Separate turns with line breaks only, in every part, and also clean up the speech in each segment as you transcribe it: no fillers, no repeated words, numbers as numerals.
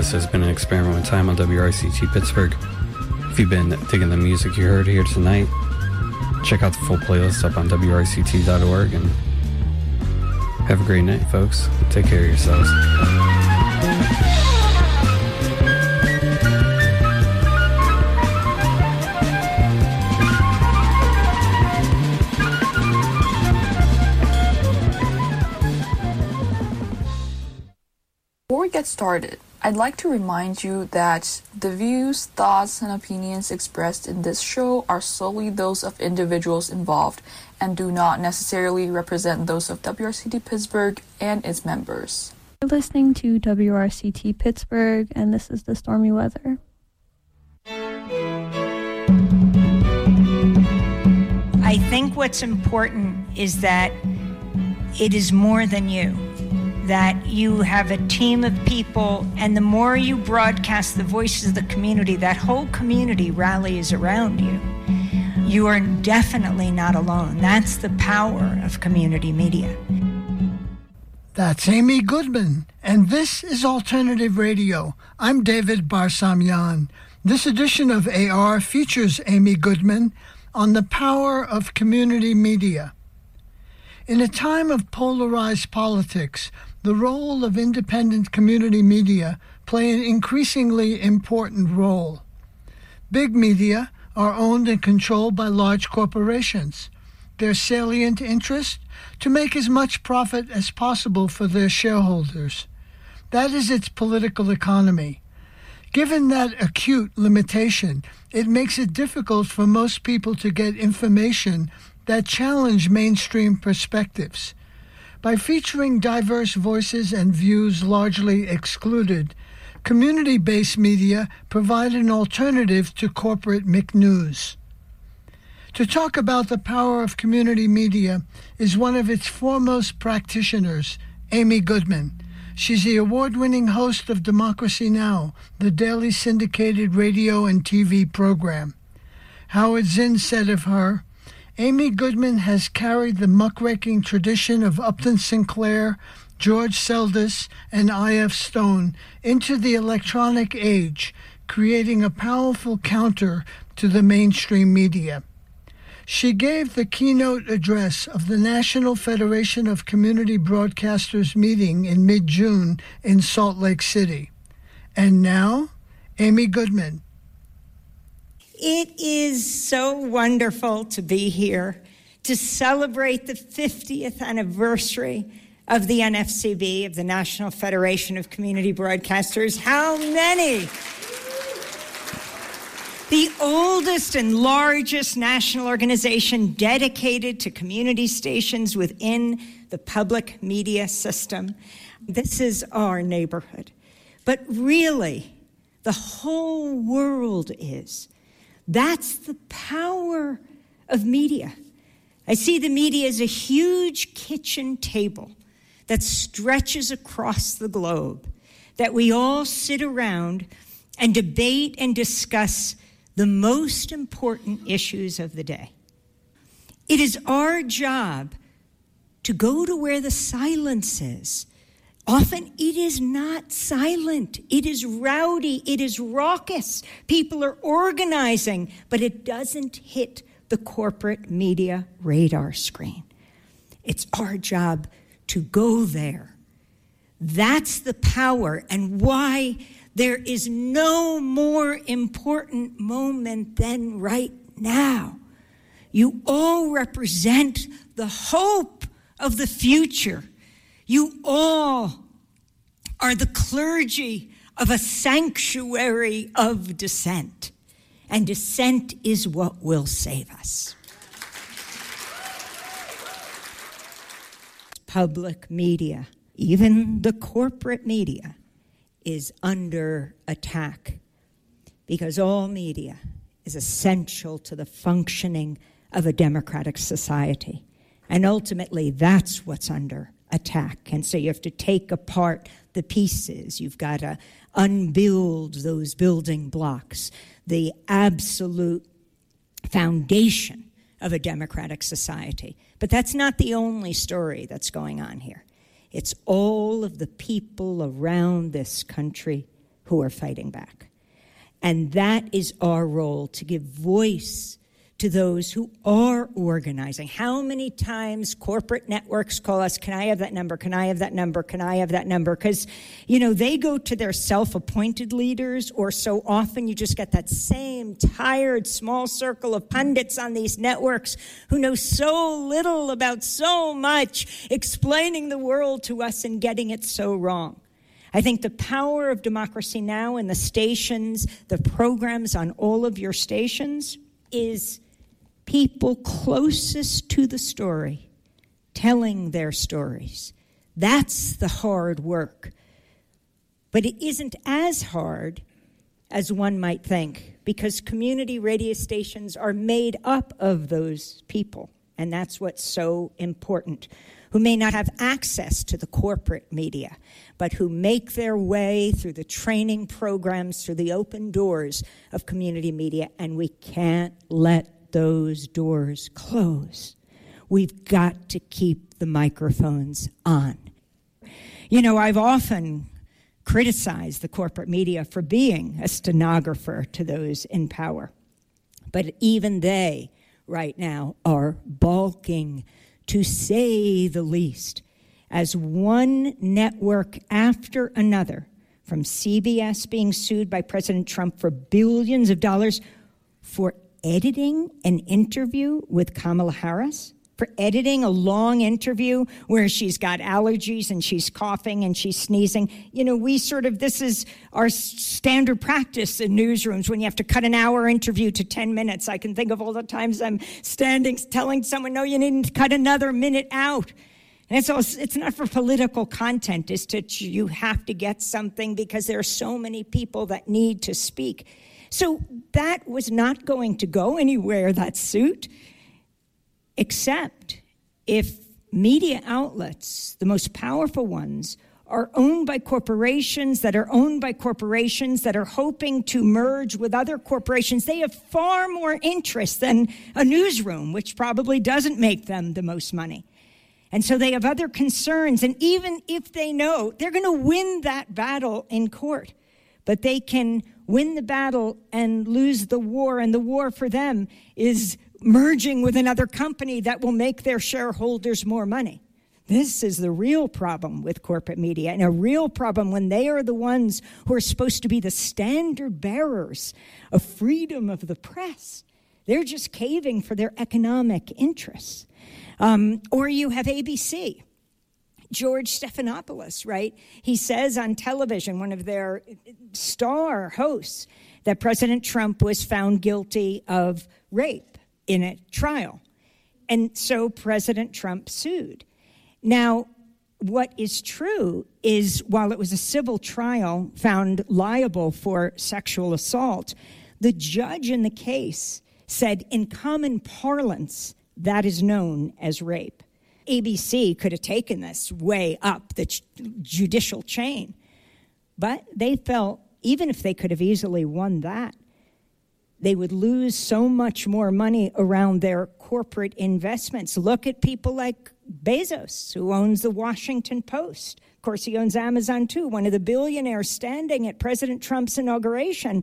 This has been an experiment with time on WRCT Pittsburgh. If you've been digging the music you heard here tonight, check out the full playlist up on WRCT.org, and have a great night, folks. Take care of yourselves.
Before we get started, I'd like to remind you that the views, thoughts, and opinions expressed in this show are solely those of individuals involved and do not necessarily represent those of WRCT Pittsburgh and its members.
You're listening to WRCT Pittsburgh, and this is the stormy weather.
I think what's important is that it is more than you. That you have a team of people, and the more you broadcast the voices of the community, that whole community rallies around you. You are definitely not alone. That's the power of community media.
That's Amy Goodman, and this is Alternative Radio. I'm David Barsamian. This edition of AR features Amy Goodman on the power of community media. In a time of polarized politics, the role of independent community media play an increasingly important role. Big media are owned and controlled by large corporations. Their salient interest? To make as much profit as possible for their shareholders. That is its political economy. Given that acute limitation, it makes it difficult for most people to get information that challenge mainstream perspectives. By featuring diverse voices and views largely excluded, community-based media provide an alternative to corporate McNews. To talk about the power of community media is one of its foremost practitioners, Amy Goodman. She's the award-winning host of Democracy Now!, the daily syndicated radio and TV program. Howard Zinn said of her, Amy Goodman has carried the muckraking tradition of Upton Sinclair, George Seldes, and I.F. Stone into the electronic age, creating a powerful counter to the mainstream media. She gave the keynote address of the National Federation of Community Broadcasters meeting in mid-June in Salt Lake City. And now, Amy Goodman.
It is so wonderful to be here to celebrate the 50th anniversary of the NFCB, of the National Federation of Community Broadcasters. How many? The oldest and largest national organization dedicated to community stations within the public media system. This is our neighborhood. But really, the whole world is. That's the power of media. I see the media as a huge kitchen table that stretches across the globe, that we all sit around and debate and discuss the most important issues of the day. It is our job to go to where the silence is. Often it is not silent. It is rowdy. It is raucous. People are organizing, but it doesn't hit the corporate media radar screen. It's our job to go there. That's the power, and why there is no more important moment than right now. You all represent the hope of the future. You all are the clergy of a sanctuary of dissent, and dissent is what will save us. Public media, even the corporate media, is under attack because all media is essential to the functioning of a democratic society. And ultimately, that's what's under attack. And so you have to take apart the pieces. You've got to unbuild those building blocks, the absolute foundation of a democratic society. But that's not the only story that's going on here. It's all of the people around this country who are fighting back. And that is our role, to give voice to those who are organizing. How many times corporate networks call us, can I have that number? Can I have that number? Can I have that number? Because, they go to their self-appointed leaders, or so often you just get that same tired small circle of pundits on these networks who know so little about so much, explaining the world to us and getting it so wrong. I think the power of Democracy Now! And the stations, the programs on all of your stations, is people closest to the story telling their stories. That's the hard work. But it isn't as hard as one might think, because community radio stations are made up of those people. And that's what's so important, who may not have access to the corporate media, but who make their way through the training programs, through the open doors of community media, and we can't let those doors close. We've got to keep the microphones on. I've often criticized the corporate media for being a stenographer to those in power, but even they right now are balking, to say the least, as one network after another, from CBS being sued by President Trump for billions of dollars for editing an interview with Kamala Harris, for editing a long interview where she's got allergies and she's coughing and she's sneezing. This is our standard practice in newsrooms when you have to cut an hour interview to 10 minutes. I can think of all the times I'm standing telling someone, no, you need to cut another minute out. And it's not for political content. You have to get something because there are so many people that need to speak. So that was not going to go anywhere, that suit, except if media outlets, the most powerful ones, are owned by corporations that are owned by corporations that are hoping to merge with other corporations. They have far more interest than a newsroom, which probably doesn't make them the most money. And so they have other concerns. And even if they know, they're going to win that battle in court. But they can win the battle and lose the war. And the war for them is merging with another company that will make their shareholders more money. This is the real problem with corporate media, and a real problem when they are the ones who are supposed to be the standard bearers of freedom of the press. They're just caving for their economic interests. Or you have ABC. George Stephanopoulos, right? He says on television, one of their star hosts, that President Trump was found guilty of rape in a trial. And so President Trump sued. Now, what is true is while it was a civil trial found liable for sexual assault, the judge in the case said in common parlance, that is known as rape. ABC could have taken this way up the judicial chain, but they felt even if they could have easily won that, they would lose so much more money around their corporate investments. Look at people like Bezos, who owns the Washington Post. Of course, he owns Amazon, too, one of the billionaires standing at President Trump's inauguration.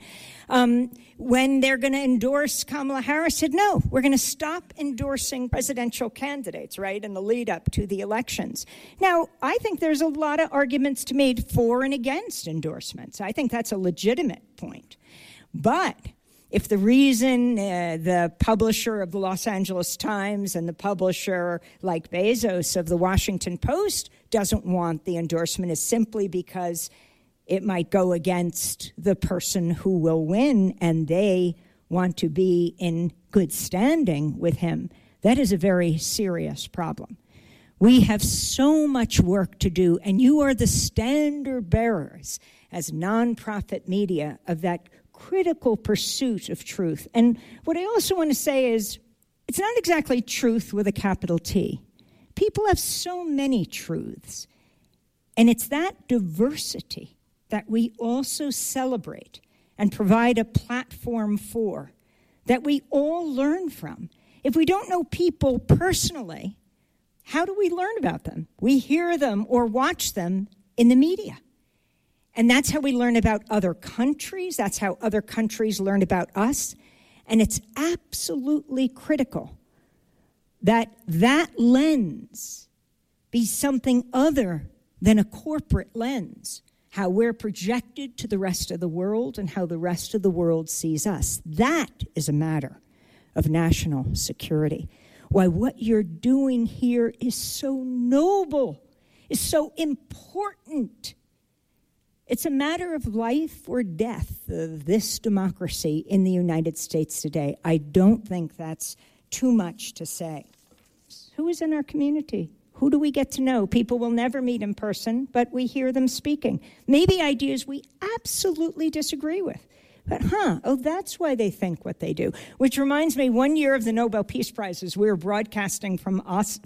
When they're going to endorse Kamala Harris, said, no, we're going to stop endorsing presidential candidates, right, in the lead up to the elections. Now, I think there's a lot of arguments to be made for and against endorsements. I think that's a legitimate point. But if the reason the publisher of the Los Angeles Times and the publisher like Bezos of the Washington Post doesn't want the endorsement is simply because it might go against the person who will win and they want to be in good standing with him, that is a very serious problem. We have so much work to do, and you are the standard bearers as nonprofit media of that critical pursuit of truth. And what I also want to say is, it's not exactly truth with a capital T. People have so many truths. And it's that diversity that we also celebrate and provide a platform for, that we all learn from. If we don't know people personally, how do we learn about them? We hear them or watch them in the media. And that's how we learn about other countries. That's how other countries learn about us. And it's absolutely critical that that lens be something other than a corporate lens, how we're projected to the rest of the world and how the rest of the world sees us. That is a matter of national security. Why what you're doing here is so noble, is so important. It's a matter of life or death of this democracy in the United States today. I don't think that's too much to say. Who is in our community? Who do we get to know? People will never meet in person, but we hear them speaking. Maybe ideas we absolutely disagree with. But, that's why they think what they do. Which reminds me, one year of the Nobel Peace Prizes, we were broadcasting from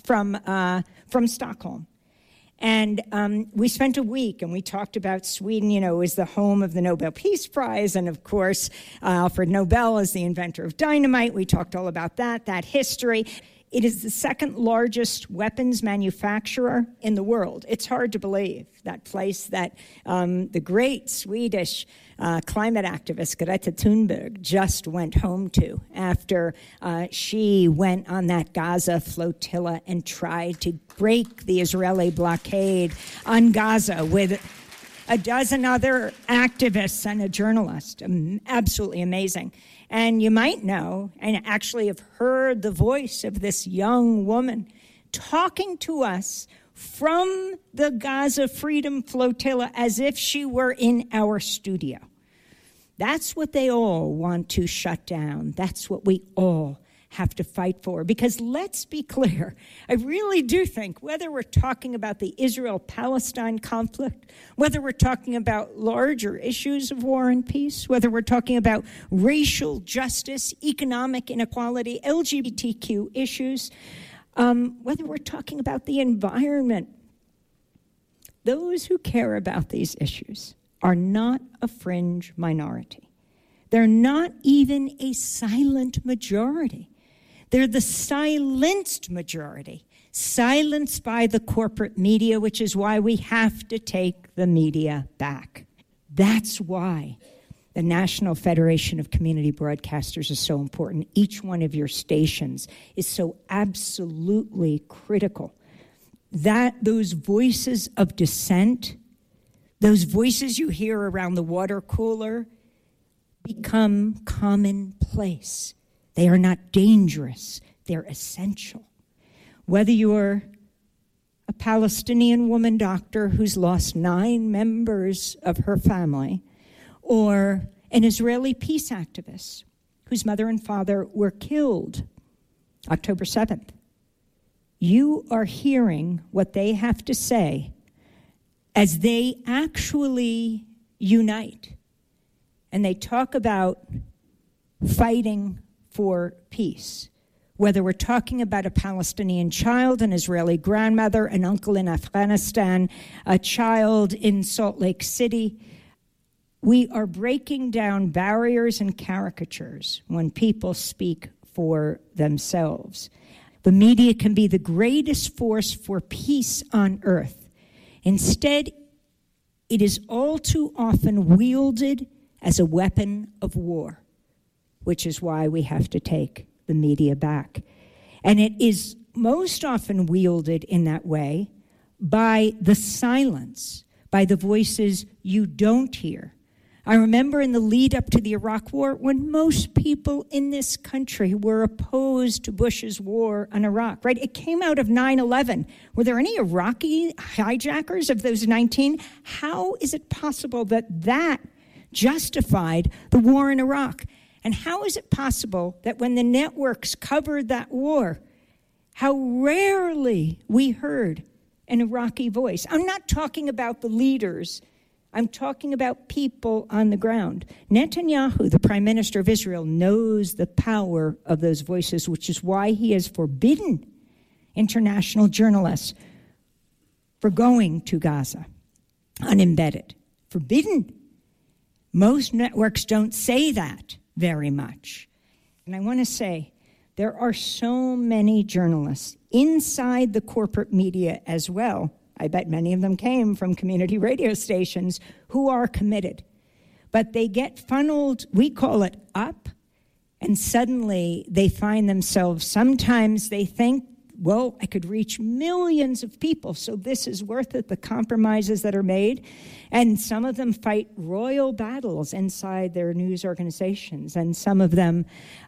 Stockholm. And we spent a week, and we talked about Sweden, is the home of the Nobel Peace Prize. And, of course, Alfred Nobel is the inventor of dynamite. We talked all about that history. It is the second largest weapons manufacturer in the world. It's hard to believe, that place that the great Swedish climate activist Greta Thunberg just went home to after she went on that Gaza flotilla and tried to break the Israeli blockade on Gaza with a dozen other activists and a journalist. Absolutely amazing. And you might know, and actually have heard the voice of this young woman talking to us from the Gaza Freedom Flotilla as if she were in our studio. That's what they all want to shut down. That's what we all have to fight for. Because let's be clear, I really do think whether we're talking about the Israel-Palestine conflict, whether we're talking about larger issues of war and peace, whether we're talking about racial justice, economic inequality, LGBTQ issues, whether we're talking about the environment, those who care about these issues are not a fringe minority. They're not even a silent majority. They're the silenced majority, silenced by the corporate media, which is why we have to take the media back. That's why the National Federation of Community Broadcasters is so important. Each one of your stations is so absolutely critical. That those voices of dissent, those voices you hear around the water cooler, become commonplace. They are not dangerous. They're essential. Whether you're a Palestinian woman doctor who's lost 9 members of her family, or an Israeli peace activist whose mother and father were killed October 7th, you are hearing what they have to say as they actually unite. And they talk about fighting for peace, whether we're talking about a Palestinian child, an Israeli grandmother, an uncle in Afghanistan, a child in Salt Lake City. We are breaking down barriers and caricatures when people speak for themselves. The media can be the greatest force for peace on earth. Instead, it is all too often wielded as a weapon of war, which is why we have to take the media back. And it is most often wielded in that way by the silence, by the voices you don't hear. I remember in the lead up to the Iraq War, when most people in this country were opposed to Bush's war on Iraq, right? It came out of 9/11. Were there any Iraqi hijackers of those 19? How is it possible that justified the war in Iraq? And how is it possible that when the networks covered that war, how rarely we heard an Iraqi voice? I'm not talking about the leaders. I'm talking about people on the ground. Netanyahu, the prime minister of Israel, knows the power of those voices, which is why he has forbidden international journalists for going to Gaza unembedded. Forbidden. Most networks don't say that very much. And I want to say, there are so many journalists inside the corporate media as well. I bet many of them came from community radio stations who are committed. But they get funneled, we call it up, and suddenly they find themselves, sometimes they think, well, I could reach millions of people, so this is worth it, the compromises that are made. And some of them fight royal battles inside their news organizations, and some of them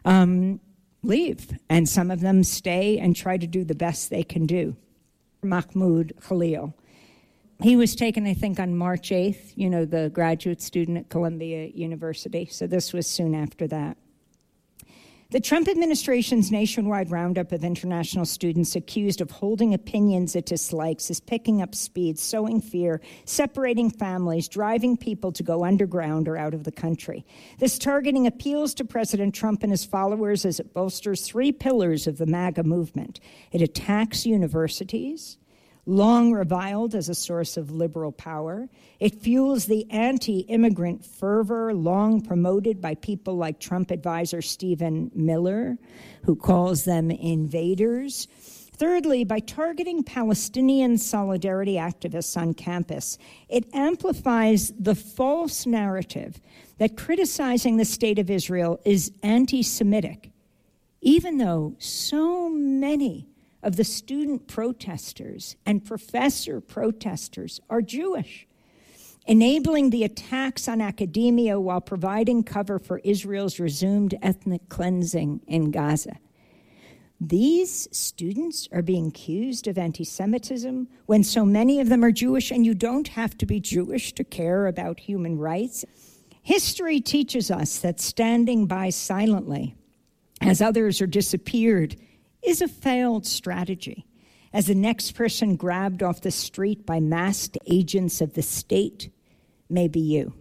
leave, and some of them stay and try to do the best they can do. Mahmoud Khalil. He was taken, I think, on March 8th, the graduate student at Columbia University, so this was soon after that. The Trump administration's nationwide roundup of international students accused of holding opinions it dislikes is picking up speed, sowing fear, separating families, driving people to go underground or out of the country. This targeting appeals to President Trump and his followers as it bolsters three pillars of the MAGA movement. It attacks universities, long reviled as a source of liberal power. It fuels the anti-immigrant fervor long promoted by people like Trump advisor Stephen Miller, who calls them invaders. Thirdly, by targeting Palestinian solidarity activists on campus, it amplifies the false narrative that criticizing the state of Israel is anti-Semitic, even though so many of the student protesters and professor protesters are Jewish, enabling the attacks on academia while providing cover for Israel's resumed ethnic cleansing in Gaza. These students are being accused of anti-Semitism when so many of them are Jewish, and you don't have to be Jewish to care about human rights. History teaches us that standing by silently as others are disappeared is a failed strategy, as the next person grabbed off the street by masked agents of the state may be you.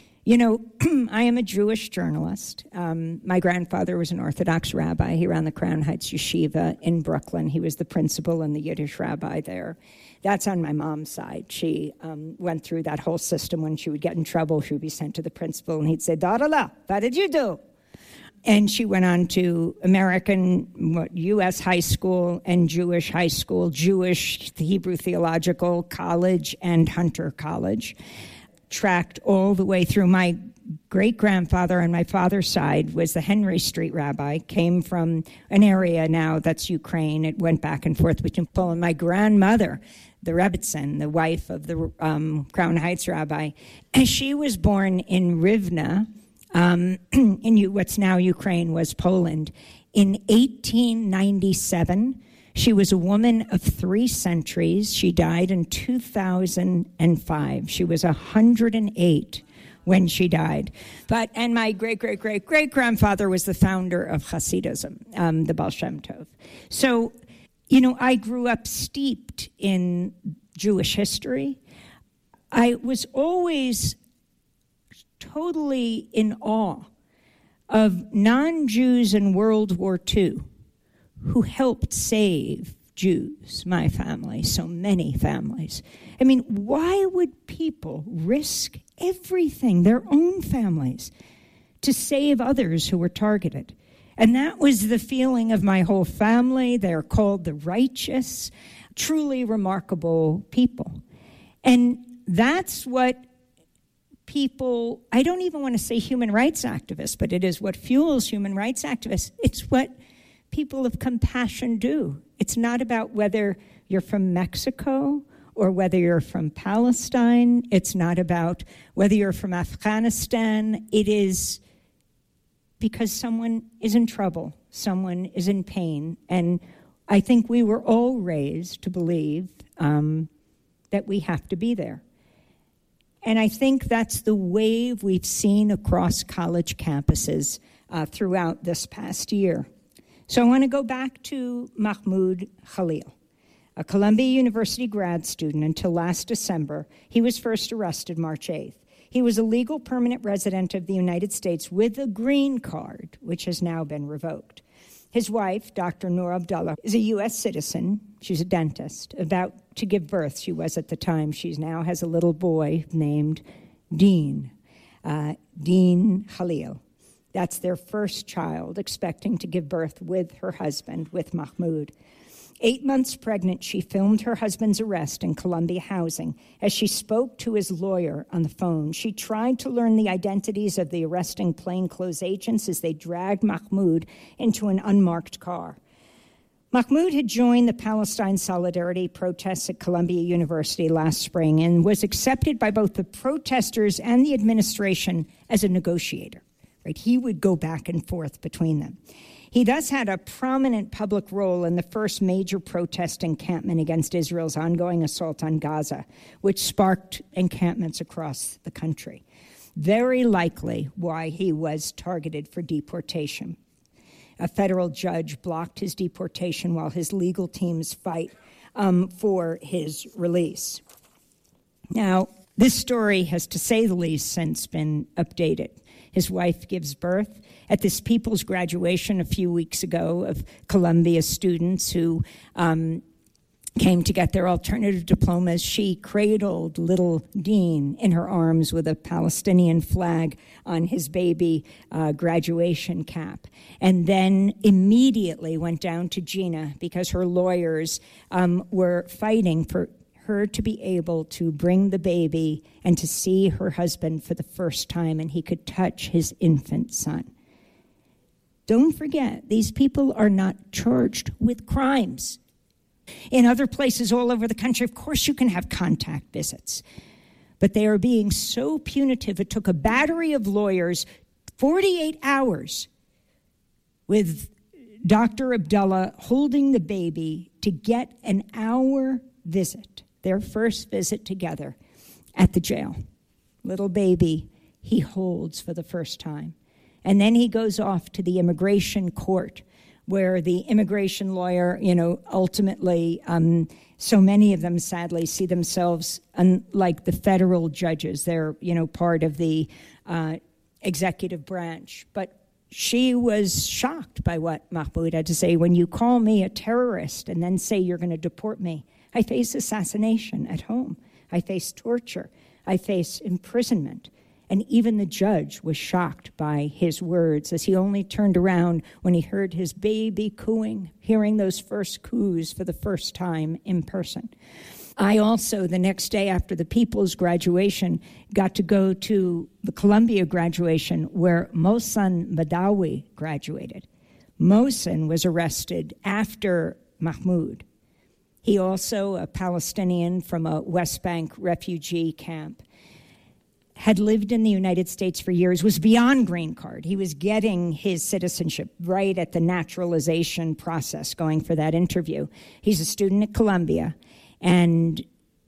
I am a Jewish journalist. My grandfather was an Orthodox rabbi. He ran the Crown Heights Yeshiva in Brooklyn. He was the principal and the Yiddish rabbi there. That's on my mom's side. She went through that whole system. When she would get in trouble, she would be sent to the principal, and he'd say, "Darala, what did you do?" And she went on to American, U.S. high school and Jewish high school, Jewish Hebrew Theological College and Hunter College. Tracked all the way through. My great-grandfather on my father's side was the Henry Street rabbi, came from an area now that's Ukraine. It went back and forth between Poland. And my grandmother, the Rebbitzin, the wife of the Crown Heights rabbi, and she was born in Rivne, in what's now Ukraine, was Poland. In 1897, she was a woman of 3 centuries. She died in 2005. She was 108 when she died. And my great-great-great-great-grandfather was the founder of Hasidism, the Baal Shem Tov. So, I grew up steeped in Jewish history. I was always totally in awe of non-Jews in World War II who helped save Jews, my family, so many families. I mean, why would people risk everything, their own families, to save others who were targeted? And that was the feeling of my whole family. They're called the righteous, truly remarkable people. And that's what people, I don't even want to say human rights activists, but it is what fuels human rights activists. It's what people of compassion do. It's not about whether you're from Mexico or whether you're from Palestine. It's not about whether you're from Afghanistan. It is because someone is in trouble, someone is in pain. And I think we were all raised to believe that we have to be there. And I think that's the wave we've seen across college campuses throughout this past year. So I want to go back to Mahmoud Khalil, a Columbia University grad student until last December. He was first arrested March 8th. He was a legal permanent resident of the United States with a green card, which has now been revoked. His wife, Dr. Noor Abdullah, is a U.S. citizen. She's a dentist, about to give birth. She was at the time. She now has a little boy named Dean Khalil. That's their first child, expecting to give birth with her husband, with Mahmoud. 8 months pregnant, she filmed her husband's arrest in Columbia Housing. As she spoke to his lawyer on the phone, she tried to learn the identities of the arresting plainclothes agents as they dragged Mahmoud into an unmarked car. Mahmoud had joined the Palestine Solidarity protests at Columbia University last spring and was accepted by both the protesters and the administration as a negotiator. Right? He would go back and forth between them. He thus had a prominent public role in the first major protest encampment against Israel's ongoing assault on Gaza, which sparked encampments across the country. Very likely why he was targeted for deportation. A federal judge blocked his deportation while his legal teams fight for his release. Now, this story has, to say the least, since been updated. His wife gives birth at this people's graduation a few weeks ago of Columbia students who came to get their alternative diplomas. She cradled little Dean in her arms with a Palestinian flag on his baby graduation cap, and then immediately went down to Gina because her lawyers were fighting for her to be able to bring the baby and to see her husband for the first time, and he could touch his infant son. Don't forget, these people are not charged with crimes. In other places all over the country, of course you can have contact visits, but they are being so punitive. It took a battery of lawyers 48 hours with Dr. Abdullah holding the baby to get an hour visit, their first visit together at the jail. Little baby he holds for the first time. And then he goes off to the immigration court where the immigration lawyer, ultimately, so many of them sadly see themselves unlike the federal judges. They're, part of the executive branch. But she was shocked by what Mahmoud had to say. When you call me a terrorist and then say you're going to deport me, I face assassination at home. I face torture. I face imprisonment. And even the judge was shocked by his words as he only turned around when he heard his baby cooing, hearing those first coos for the first time in person. I also, the next day after the People's graduation, got to go to the Columbia graduation where Mohsen Badawi graduated. Mohsen was arrested after Mahmoud. He also, a Palestinian from a West Bank refugee camp, had lived in the United States for years, was beyond green card. He was getting his citizenship right at the naturalization process, going for that interview. He's a student at Columbia, and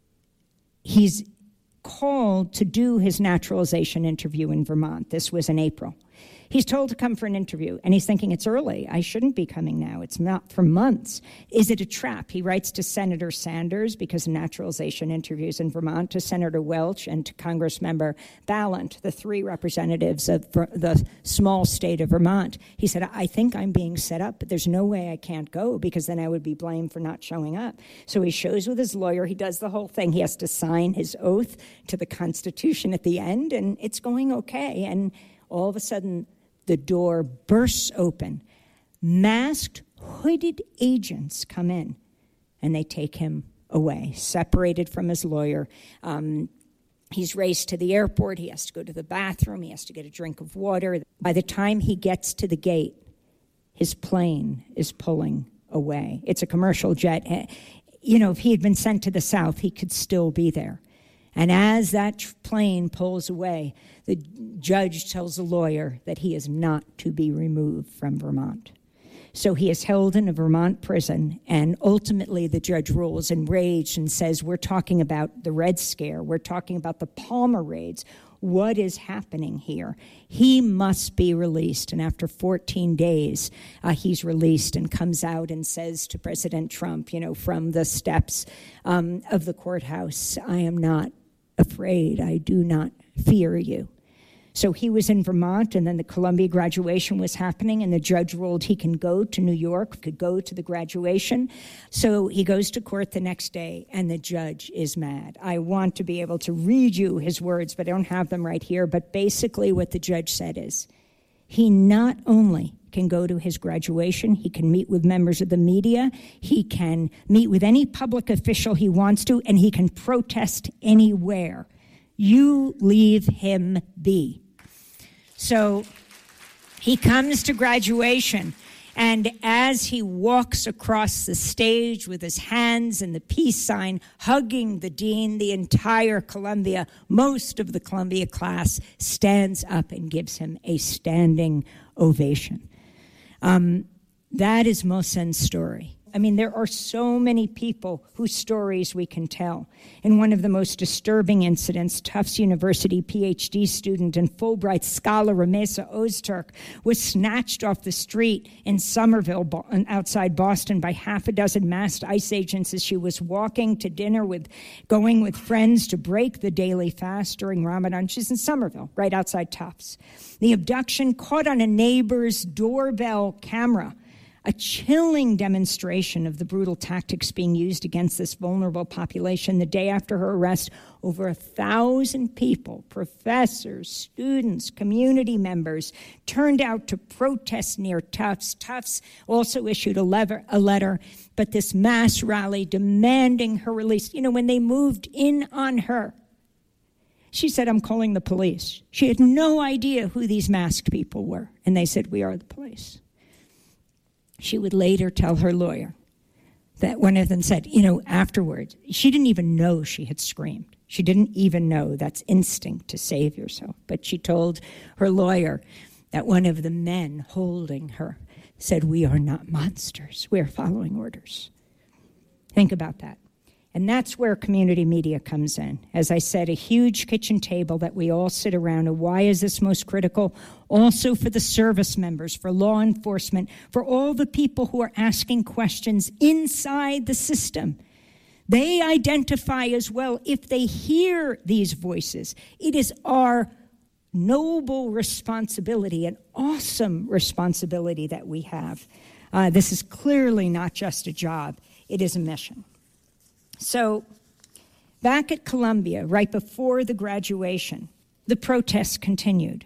he's called to do his naturalization interview in Vermont. This was in April. He's told to come for an interview, and he's thinking, it's early. I shouldn't be coming now. It's not for months. Is it a trap? He writes to Senator Sanders, because of naturalization interviews in Vermont, to Senator Welch and to Congressmember Ballant, the three representatives of the small state of Vermont. He said, I think I'm being set up, but there's no way I can't go because then I would be blamed for not showing up. So he shows with his lawyer. He does the whole thing. He has to sign his oath to the Constitution at the end, and it's going okay. And all of a sudden, the door bursts open. Masked, hooded agents come in, and they take him away, separated from his lawyer. He's raced to the airport. He has to go to the bathroom. He has to get a drink of water. By the time he gets to the gate, his plane is pulling away. It's a commercial jet. If he had been sent to the South, he could still be there. And as that plane pulls away, the judge tells the lawyer that he is not to be removed from Vermont. So he is held in a Vermont prison, and ultimately the judge rules enraged and says, we're talking about the Red Scare. We're talking about the Palmer raids. What is happening here? He must be released. And after 14 days, he's released and comes out and says to President Trump, from the steps of the courthouse, I am not afraid. I do not fear you. So he was in Vermont, and then the Columbia graduation was happening, and the judge ruled he can go to New York, could go to the graduation. So he goes to court the next day, and the judge is mad. I want to be able to read you his words, but I don't have them right here. But basically what the judge said is, he not only can go to his graduation. He can meet with members of the media. He can meet with any public official he wants to, and he can protest anywhere. You leave him be. So he comes to graduation, and as he walks across the stage with his hands in the peace sign, hugging the dean, the entire Columbia, most of the Columbia class stands up and gives him a standing ovation. That is Mohsen's story. I mean, there are so many people whose stories we can tell. In one of the most disturbing incidents, Tufts University PhD student and Fulbright scholar Ramesa Ozturk was snatched off the street in Somerville, outside Boston, by half a dozen masked ICE agents as she was walking to dinner going with friends to break the daily fast during Ramadan. She's in Somerville, right outside Tufts. The abduction caught on a neighbor's doorbell camera, a chilling demonstration of the brutal tactics being used against this vulnerable population. The day after her arrest, over 1,000 people, professors, students, community members, turned out to protest near Tufts. Tufts also issued a letter, but this mass rally demanding her release. You know, when they moved in on her, she said, "I'm calling the police." She had no idea who these masked people were, and they said, "We are the police." She would later tell her lawyer that one of them said, afterwards, she didn't even know she had screamed. She didn't even know that's instinct to save yourself. But she told her lawyer that one of the men holding her said, "We are not monsters. We are following orders." Think about that. And that's where community media comes in. As I said, a huge kitchen table that we all sit around. And why is this most critical? Also for the service members, for law enforcement, for all the people who are asking questions inside the system. They identify as well if they hear these voices. It is our noble responsibility, an awesome responsibility that we have. This is clearly not just a job. It is a mission. So back at Columbia, right before the graduation, the protests continued.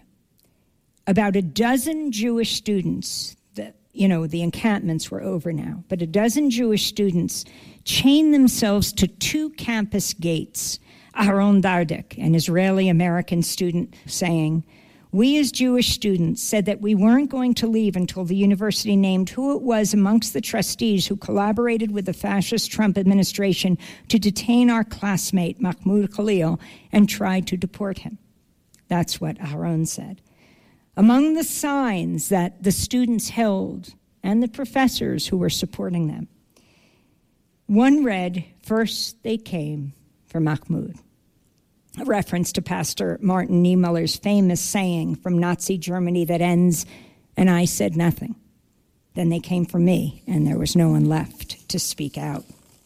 About a dozen Jewish students, the encampments were over now, but a dozen Jewish students chained themselves to two campus gates. Aharon Dardik, an Israeli-American student, saying, "We as Jewish students said that we weren't going to leave until the university named who it was amongst the trustees who collaborated with the fascist Trump administration to detain our classmate, Mahmoud Khalil, and tried to deport him." That's what Aharon said. Among the signs that the students held and the professors who were supporting them, one read, "First they came for Mahmoud," a reference to Pastor Martin Niemöller's famous saying from Nazi Germany that ends, "And I said nothing. Then they came for me, and there was no one left to speak out."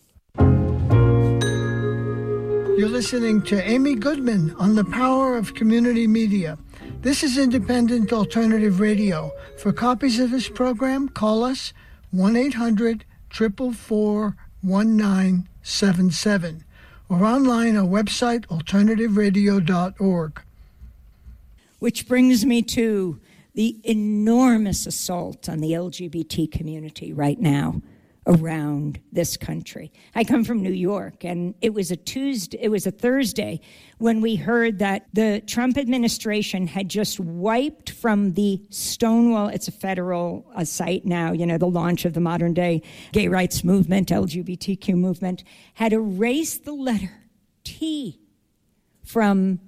You're listening to Amy Goodman on the Power of Community Media. This is Independent Alternative Radio. For copies of this program, call us 1-800-444-1977 or online our website, alternativeradio.org.
Which brings me to the enormous assault on the LGBT community right now around this country. I come from New York, and it was a Thursday when we heard that the Trump administration had just wiped from the Stonewall, it's a federal site now, the launch of the modern day gay rights movement, LGBTQ movement, had erased the letter T from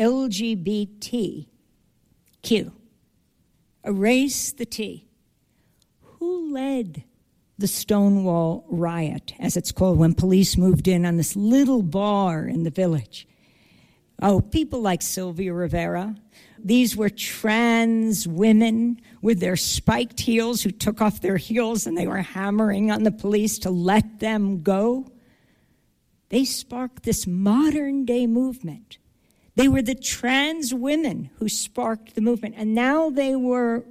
LGBTQ. Erase the T. Who led the Stonewall riot, as it's called, when police moved in on this little bar in the Village? Oh, people like Sylvia Rivera. These were trans women with their spiked heels who took off their heels and they were hammering on the police to let them go. They sparked this modern day movement. They were the trans women who sparked the movement, and now they were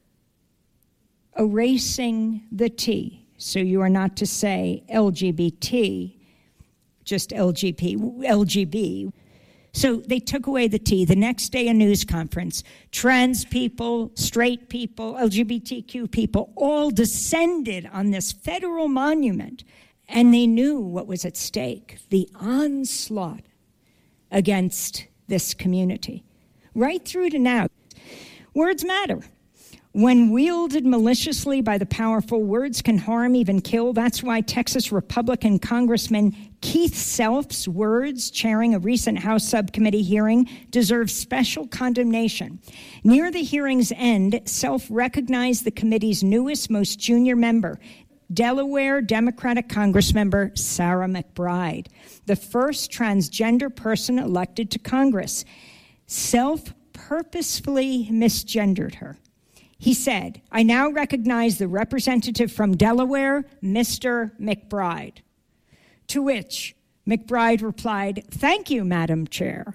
erasing the T. So you are not to say LGBT, just LGB. So they took away the T. The next day, a news conference. Trans people, straight people, LGBTQ people all descended on this federal monument, and they knew what was at stake, the onslaught against this community. Right through to now. Words matter. When wielded maliciously by the powerful, words can harm, even kill. That's why Texas Republican Congressman Keith Self's words, chairing a recent House subcommittee hearing, deserve special condemnation. Near the hearing's end, Self recognized the committee's newest, most junior member, Delaware Democratic Congressmember Sarah McBride, the first transgender person elected to Congress. Self purposefully misgendered her. He said, "I now recognize the representative from Delaware, Mr. McBride." To which McBride replied, "Thank you, Madam Chair."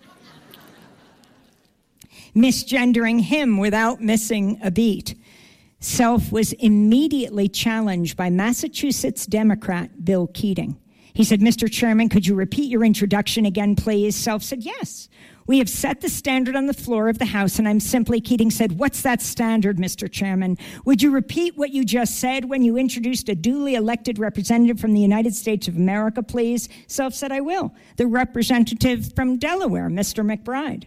Misgendering him without missing a beat. Self was immediately challenged by Massachusetts Democrat Bill Keating. He said, "Mr. Chairman, could you repeat your introduction again, please?" Self said, "Yes. We have set the standard on the floor of the House, and I'm simply," Keating said, "What's that standard, Mr. Chairman? Would you repeat what you just said when you introduced a duly elected representative from the United States of America, please?" Self said, "I will. The representative from Delaware, Mr. McBride."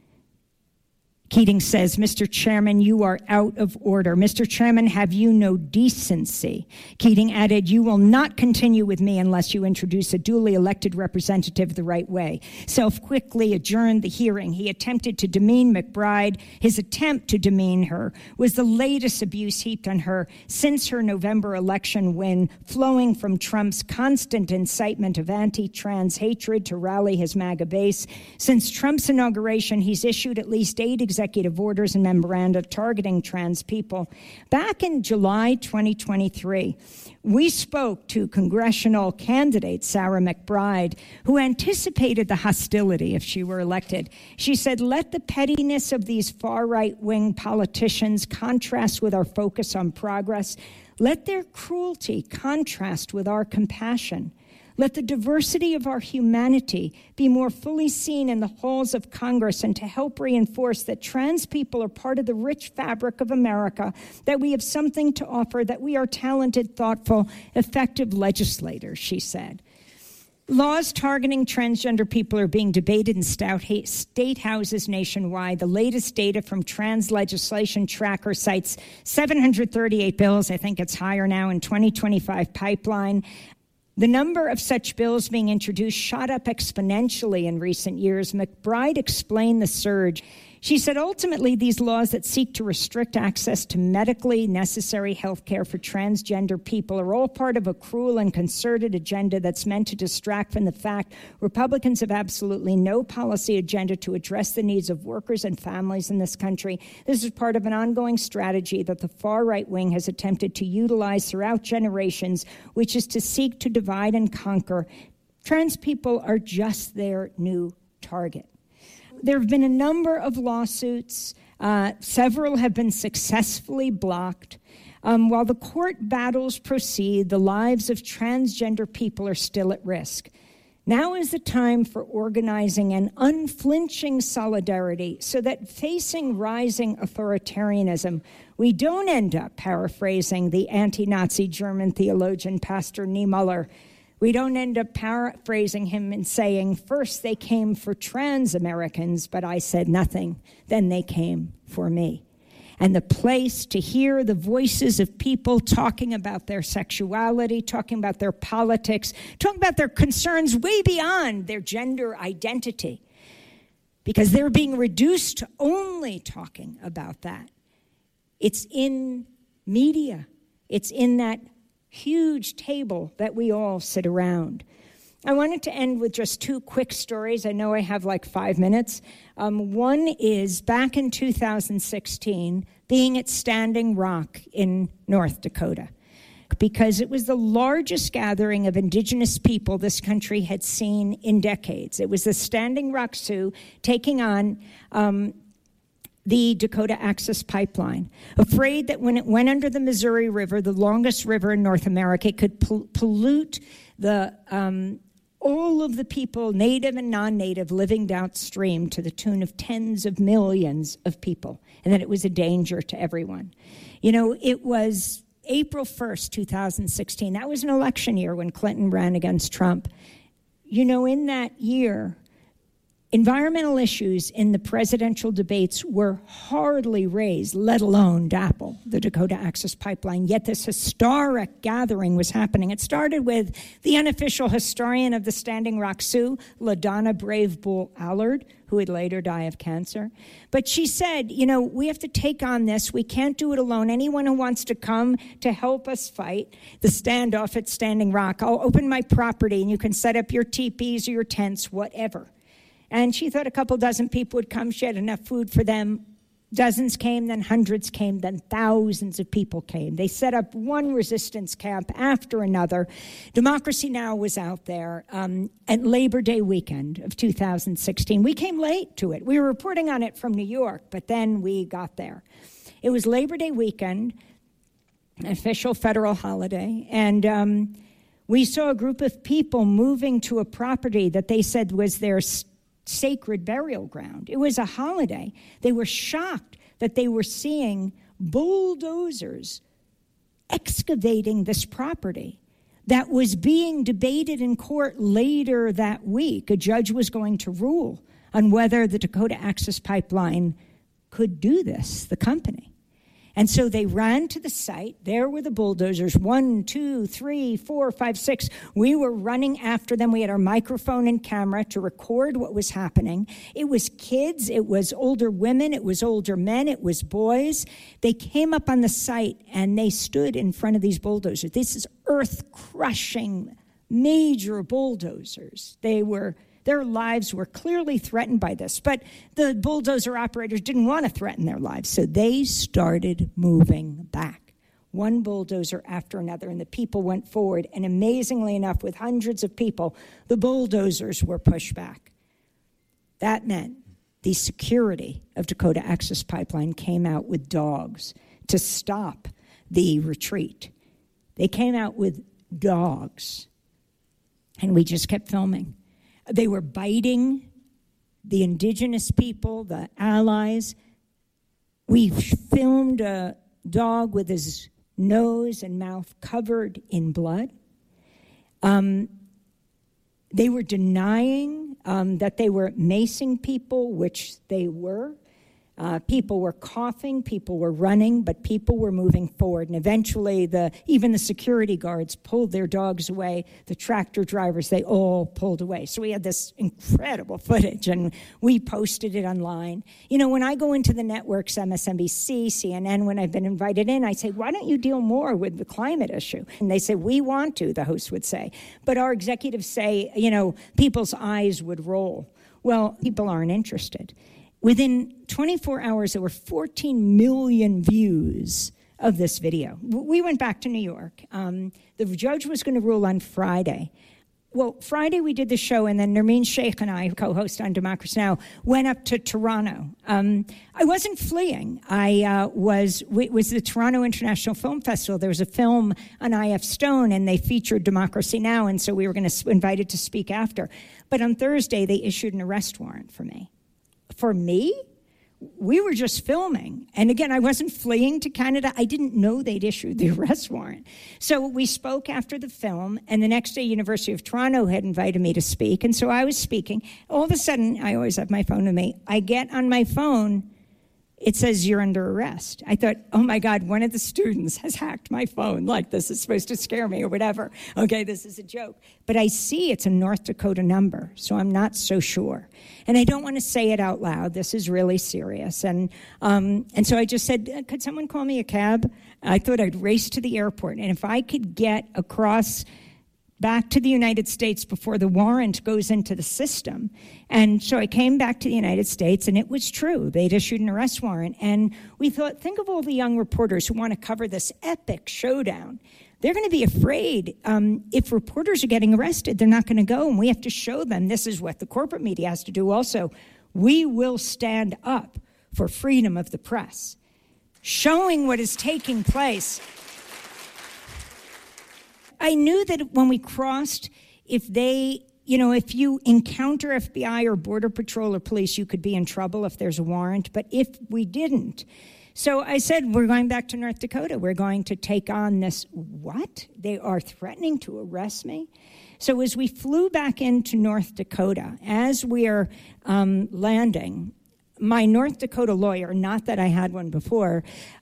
Keating says, "Mr. Chairman, you are out of order. Mr. Chairman, have you no decency?" Keating added, "You will not continue with me unless you introduce a duly elected representative the right way." Self quickly adjourned the hearing. He attempted to demean McBride. His attempt to demean her was the latest abuse heaped on her since her November election win, flowing from Trump's constant incitement of anti-trans hatred to rally his MAGA base. Since Trump's inauguration, he's issued at least 8 executive orders and memoranda targeting trans people. Back in July 2023, we spoke to congressional candidate Sarah McBride, who anticipated the hostility if she were elected. She said, "Let the pettiness of these far-right-wing politicians contrast with our focus on progress. Let their cruelty contrast with our compassion. Let the diversity of our humanity be more fully seen in the halls of Congress, and to help reinforce that trans people are part of the rich fabric of America, that we have something to offer, that we are talented, thoughtful, effective legislators," she said. Laws targeting transgender people are being debated in state houses nationwide. The latest data from Trans Legislation Tracker cites 738 bills, I think it's higher now, in 2025 pipeline. The number of such bills being introduced shot up exponentially in recent years. McBride explained the surge. She said, "Ultimately, these laws that seek to restrict access to medically necessary health care for transgender people are all part of a cruel and concerted agenda that's meant to distract from the fact Republicans have absolutely no policy agenda to address the needs of workers and families in this country. This is part of an ongoing strategy that the far right wing has attempted to utilize throughout generations, which is to seek to divide and conquer. Trans people are just their new target." There have been a number of lawsuits. Several have been successfully blocked. While the court battles proceed, the lives of transgender people are still at risk. Now is the time for organizing an unflinching solidarity so that facing rising authoritarianism, we don't end up paraphrasing the anti-Nazi German theologian Pastor Niemöller. We don't end up paraphrasing him and saying, "First they came for trans Americans, but I said nothing. Then they came for me." And the place to hear the voices of people talking about their sexuality, talking about their politics, talking about their concerns way beyond their gender identity, because they're being reduced to only talking about that. It's in media. It's in that huge table that we all sit around. I wanted to end with just 2 quick stories. I know I have like 5 minutes. One is back in 2016, being at Standing Rock in North Dakota, because it was the largest gathering of indigenous people this country had seen in decades. It was the Standing Rock Sioux taking on the Dakota Access Pipeline, afraid that when it went under the Missouri River, the longest river in North America, it could pollute the all of the people, native and non-native, living downstream to the tune of tens of millions of people, and that it was a danger to everyone. You know, it was April 1st, 2016. That was an election year when Clinton ran against Trump. You know, in that year, environmental issues in the presidential debates were hardly raised, let alone DAPL, the Dakota Access Pipeline. Yet this historic gathering was happening. It started with the unofficial historian of the Standing Rock Sioux, LaDonna Brave Bull Allard, who would later die of cancer. But she said, you know, we have to take on this. We can't do it alone. Anyone who wants to come to help us fight the standoff at Standing Rock, I'll open my property and you can set up your teepees or your tents, whatever. And she thought a couple dozen people would come. She had enough food for them. Dozens came, then hundreds came, then thousands of people came. They set up one resistance camp after another. Democracy Now! Was out there at Labor Day weekend of 2016. We came late to it. We were reporting on it from New York, but then we got there. It was Labor Day weekend, an official federal holiday, and we saw a group of people moving to a property that they said was their sacred burial ground. It was a holiday. They were shocked that they were seeing bulldozers excavating this property that was being debated in court later that week. A judge was going to rule on whether the Dakota Access Pipeline could do this, the company. And so they ran to the site. There were the bulldozers, 1, 2, 3, 4, 5, 6. We were running after them. We had our microphone and camera to record what was happening. It was kids. It was older women. It was older men. It was boys. They came up on the site, and they stood in front of these bulldozers. This is earth-crushing, major bulldozers. Their lives were clearly threatened by this, but the bulldozer operators didn't want to threaten their lives, so they started moving back, one bulldozer after another, and the people went forward, and amazingly enough, with hundreds of people, the bulldozers were pushed back. That meant the security of Dakota Access Pipeline came out with dogs to stop the retreat. They came out with dogs, and we just kept filming. They were biting the indigenous people, the allies. We filmed a dog with his nose and mouth covered in blood. They were denying that they were macing people, which they were. People were coughing, people were running, but people were moving forward. And eventually, even the security guards pulled their dogs away. The tractor drivers, they all pulled away. So we had this incredible footage, and we posted it online. You know, when I go into the networks, MSNBC, CNN, when I've been invited in, I say, why don't you deal more with the climate issue? And they say, we want to, the host would say. But our executives say, you know, people's eyes would roll. Well, people aren't interested. Within 24 hours, there were 14 million views of this video. We went back to New York. The judge was going to rule on Friday. Well, Friday we did the show, and then Nermeen Sheikh and I, co-host on Democracy Now!, went up to Toronto. I wasn't fleeing. It was the Toronto International Film Festival. There was a film on I.F. Stone, and they featured Democracy Now!, and so we were going to invited to speak after. But on Thursday, they issued an arrest warrant for me. For me? We were just filming. And again, I wasn't fleeing to Canada. I didn't know they'd issued the arrest warrant. So we spoke after the film, and the next day, University of Toronto had invited me to speak. And so I was speaking. All of a sudden, I always have my phone with me. I get on my phone. It says, you're under arrest. I thought, oh my God, one of the students has hacked my phone. Like, this is supposed to scare me or whatever. Okay, this is a joke. But I see it's a North Dakota number, so I'm not so sure. And I don't want to say it out loud. This is really serious. And so I just said, could someone call me a cab? I thought I'd race to the airport. And if I could get across back to the United States before the warrant goes into the system. And so I came back to the United States, and it was true. They'd issued an arrest warrant. And we thought, think of all the young reporters who want to cover this epic showdown. They're going to be afraid. If reporters are getting arrested, they're not going to go, and we have to show them. This is what the corporate media has to do also. We will stand up for freedom of the press, showing what is taking place. I knew that when we crossed, if they, if you encounter FBI or Border Patrol or police, you could be in trouble if there's a warrant. But if we didn't, so I said, we're going back to North Dakota. We're going to take on this. What? They are threatening to arrest me? So as we flew back into North Dakota, as we are landing, my North Dakota lawyer, not that I had one before,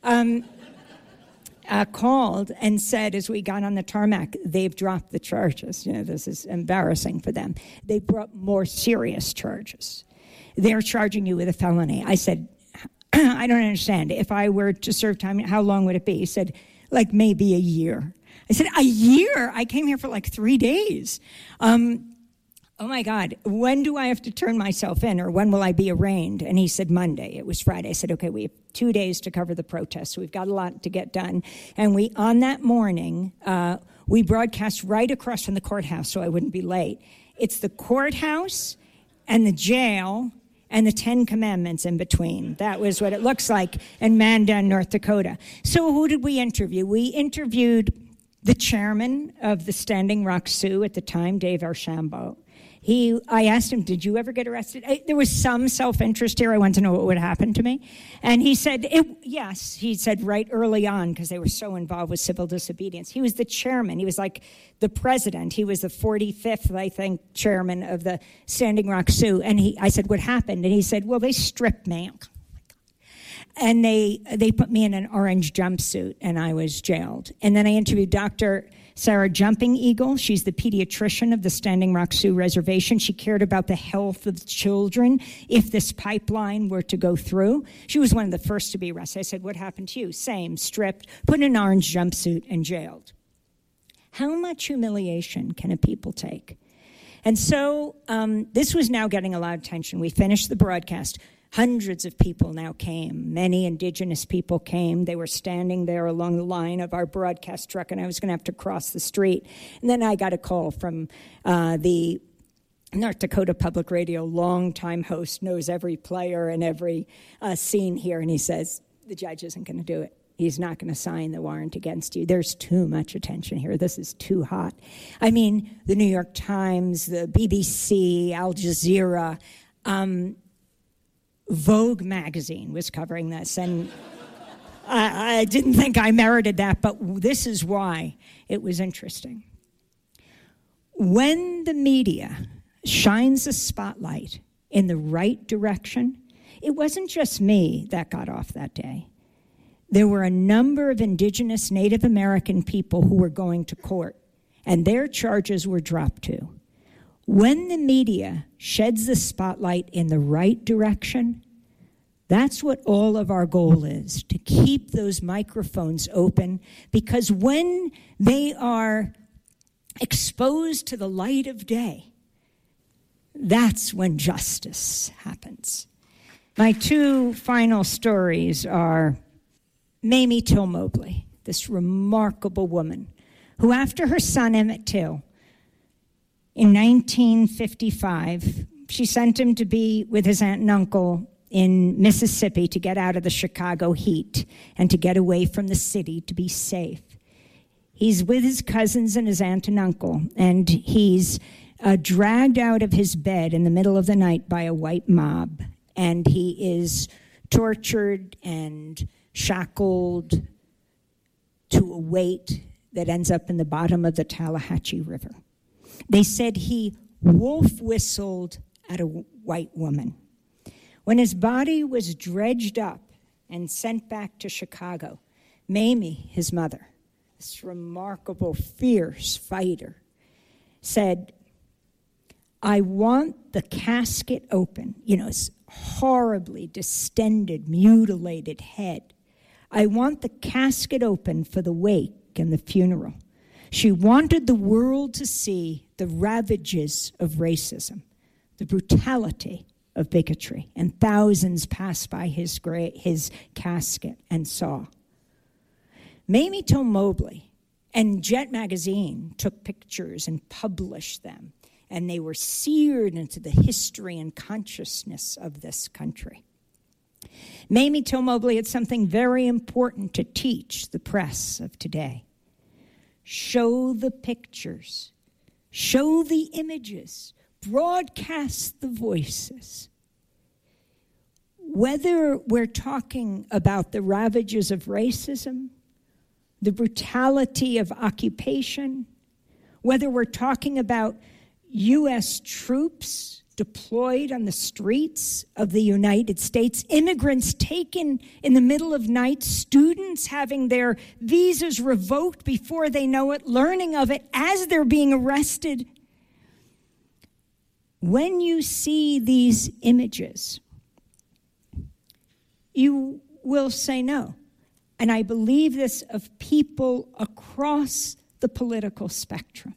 called and said, as we got on the tarmac, they've dropped the charges. This is embarrassing for them. They brought more serious charges. They're charging you with a felony. I said, I don't understand. If I were to serve time, how long would it be? He said, like maybe a year. I said, a year? I came here for like 3 days. Oh my God, when do I have to turn myself in, or when will I be arraigned? And he said Monday. It was Friday. I said, okay, we have 2 days to cover the protest, so we've got a lot to get done. And on that morning, we broadcast right across from the courthouse so I wouldn't be late. It's the courthouse and the jail and the 10 Commandments in between. That was what it looks like in Mandan, North Dakota. So who did we interview? We interviewed the chairman of the Standing Rock Sioux at the time, Dave Archambault. I asked him, did you ever get arrested? There was some self-interest here. I wanted to know what would happen to me. And he said, yes. He said right early on, because they were so involved with civil disobedience. He was the chairman. He was like the president. He was the 45th, I think, chairman of the Standing Rock Sioux. And I said, what happened? And he said, well, they stripped me. And they put me in an orange jumpsuit, and I was jailed. And then I interviewed Dr. Sarah Jumping Eagle. She's the pediatrician of the Standing Rock Sioux Reservation. She cared about the health of the children if this pipeline were to go through. She was one of the first to be arrested. I said, what happened to you? Same, stripped, put in an orange jumpsuit, and jailed. How much humiliation can a people take? And so this was now getting a lot of attention. We finished the broadcast. Hundreds of people now came. Many indigenous people came. They were standing there along the line of our broadcast truck, and I was going to have to cross the street. And then I got a call from the North Dakota Public Radio longtime host, knows every player and every scene here, and he says, the judge isn't going to do it. He's not going to sign the warrant against you. There's too much attention here. This is too hot. I mean, the New York Times, the BBC, Al Jazeera, Vogue magazine was covering this, and I didn't think I merited that, but this is why it was interesting. When the media shines a spotlight in the right direction, it wasn't just me that got off that day. There were a number of indigenous Native American people who were going to court, and their charges were dropped too. When the media sheds the spotlight in the right direction, that's what all of our goal is, to keep those microphones open, because when they are exposed to the light of day, that's when justice happens. My two final stories are Mamie Till Mobley, this remarkable woman who, after her son Emmett Till, in 1955, she sent him to be with his aunt and uncle in Mississippi to get out of the Chicago heat and to get away from the city to be safe. He's with his cousins and his aunt and uncle, and he's dragged out of his bed in the middle of the night by a white mob, and he is tortured and shackled to a weight that ends up in the bottom of the Tallahatchie River. They said he wolf whistled at a white woman. When his body was dredged up and sent back to Chicago, Mamie, his mother, this remarkable, fierce fighter, said, I want the casket open, his horribly distended, mutilated head. I want the casket open for the wake and the funeral. She wanted the world to see the ravages of racism, the brutality of bigotry, and thousands passed by his casket and saw. Mamie Till Mobley and Jet Magazine took pictures and published them, and they were seared into the history and consciousness of this country. Mamie Till Mobley had something very important to teach the press of today. Show the pictures. Show the images. broadcast the voices. Whether we're talking about the ravages of racism, the brutality of occupation, whether we're talking about U.S. troops deployed on the streets of the United States, immigrants taken in the middle of night, students having their visas revoked before they know it, learning of it as they're being arrested. When you see these images, you will say no. And I believe this of people across the political spectrum.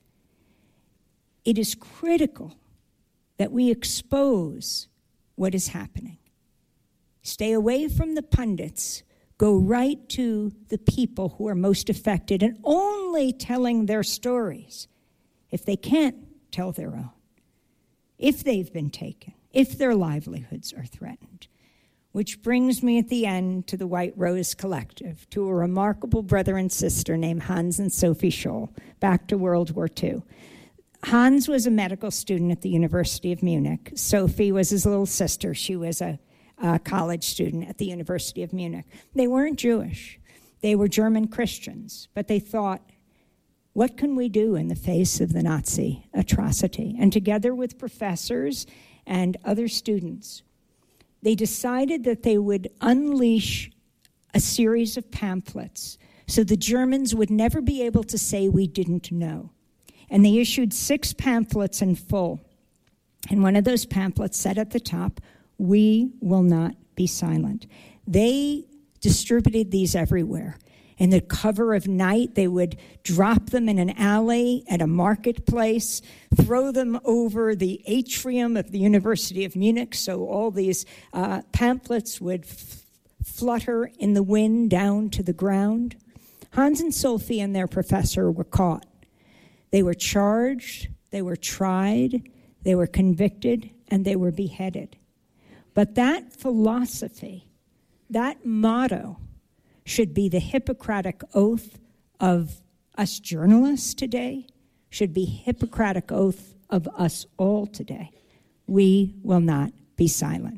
It is critical that we expose what is happening. Stay away from the pundits. Go right to the people who are most affected and only telling their stories if they can't tell their own, if they've been taken, if their livelihoods are threatened. Which brings me at the end to the White Rose Collective, to a remarkable brother and sister named Hans and Sophie Scholl, back to World War II. Hans was a medical student at the University of Munich. Sophie was his little sister. She was a college student at the University of Munich. They weren't Jewish. They were German Christians, but they thought, what can we do in the face of the Nazi atrocity? And together with professors and other students, they decided that they would unleash a series of pamphlets so the Germans would never be able to say we didn't know. And they issued 6 pamphlets in full. And one of those pamphlets said at the top, "We will not be silent." They distributed these everywhere. In the cover of night, they would drop them in an alley at a marketplace, throw them over the atrium of the University of Munich, so all these pamphlets would flutter in the wind down to the ground. Hans and Sophie and their professor were caught. They were charged, they were tried, they were convicted, and they were beheaded. But that philosophy, that motto, should be the Hippocratic oath of us journalists today, should be Hippocratic oath of us all today. We will not be silent.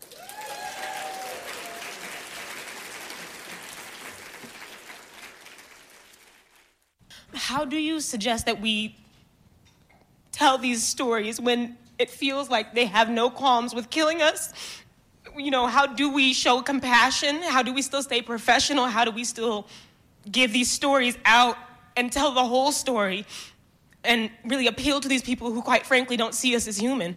How do you suggest that we tell these stories when it feels like they have no qualms with killing us? You know, how do we show compassion? How do we still stay professional? How do we still give these stories out and tell the whole story and really appeal to these people who, quite frankly, don't see us as human?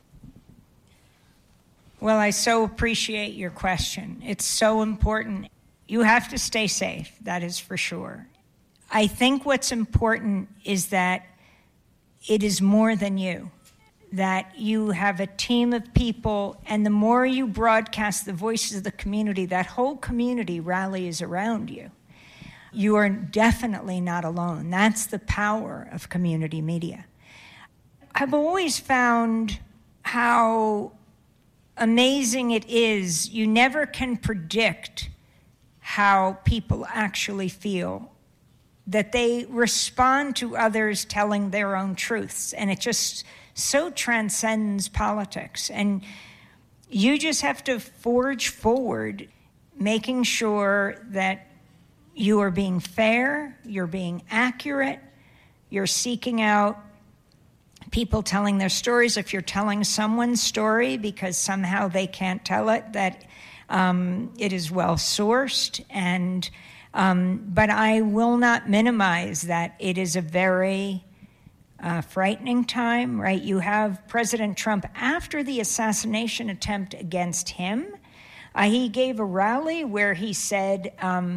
Well, I so appreciate your question. It's so important. You have to stay safe, that is for sure. I think what's important is that it is more than you, that you have a team of people, and the more you broadcast the voices of the community, that whole community rallies around you. You are definitely not alone. That's the power of community media. I've always found how amazing it is. You never can predict how people actually feel, that they respond to others telling their own truths, and it just so transcends politics. And you just have to forge forward, making sure that you are being fair, you're being accurate, you're seeking out people telling their stories. If you're telling someone's story because somehow they can't tell it, that it is well sourced. And but I will not minimize that it is a very frightening time, right? You have President Trump, after the assassination attempt against him, he gave a rally where he said,